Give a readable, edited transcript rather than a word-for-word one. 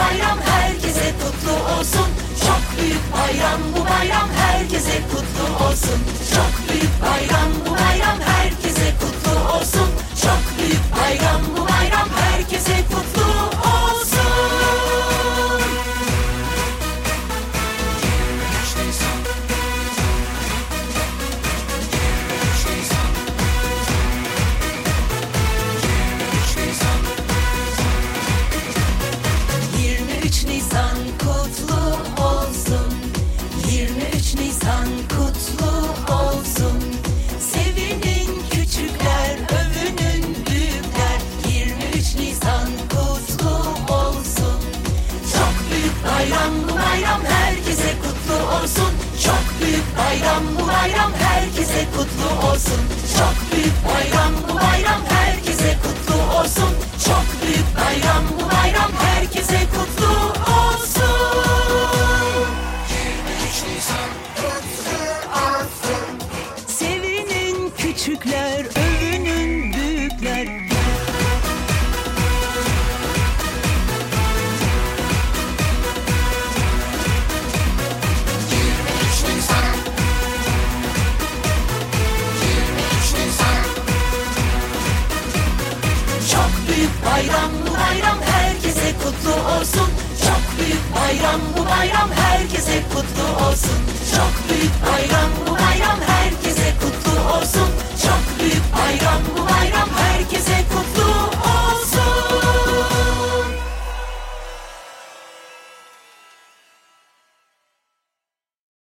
bayram herkese kutlu olsun. Çok büyük bayram bu bayram herkese kutlu olsun. Çok büyük bayram bu bayram herkese kutlu olsun. Çok büyük bayram bu bayram herkese kutlu olsun. Nisan kutlu olsun. 23 Nisan kutlu olsun. Sevinin küçükler, övünün büyükler. 23 Nisan kutlu olsun. Çok büyük bayram bu bayram herkese kutlu olsun. Çok büyük bayram bu bayram herkese kutlu olsun. Çok büyük bayram bu bayram herkese kutlu olsun. Çok büyük bayram bu bayram herkese kutlu olsun. 23 Nisan kutlu olsun. Sevinin küçükler, övünün büyükler. 23 Nisan 23 Nisan. Çok büyük bayram bu bayram herkese kutlu olsun. Çok büyük bayram bu bayram herkese kutlu olsun. Çok büyük bayram bu bayram